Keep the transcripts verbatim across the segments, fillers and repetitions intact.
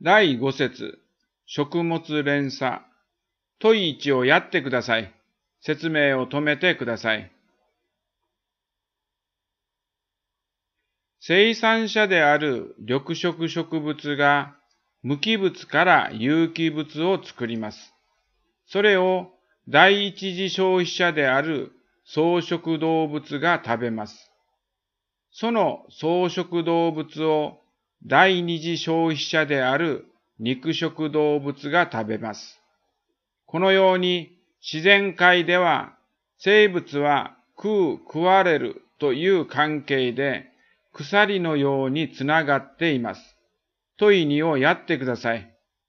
だいご節、食物連鎖。問いいちをやってください。説明を止めてください。生産者である緑色植物が無機物から有機物を作ります。それを第一次消費者である草食動物が食べます。その草食動物を第二次消費者である肉食動物が食べます。このように自然界では生物は食う食われるという関係で鎖のようにつながっています。問いにをやってください。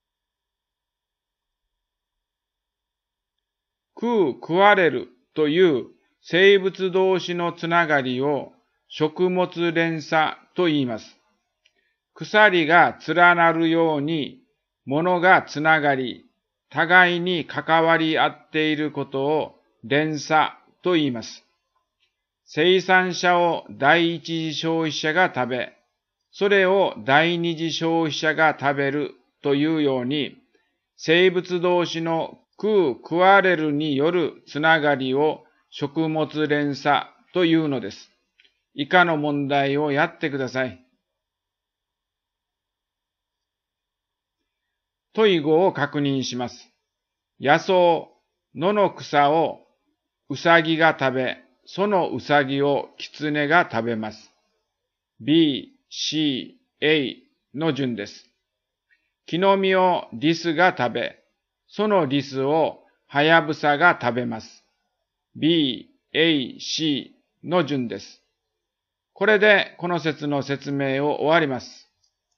食う食われるという生物同士のつながりを食物連鎖と言います。鎖が連なるように物がつながり、互いに関わり合っていることを連鎖と言います。生産者を第一次消費者が食べ、それを第二次消費者が食べるというように、生物同士の食う食われるによるつながりを食物連鎖というのです。以下の問題をやってください。問いごを確認します。野草、野の草をウサギが食べ、そのウサギをキツネが食べます。B、C、A の順です。木の実をリスが食べ、そのリスをハヤブサが食べます。B、A、C の順です。これでこの説の説明を終わります。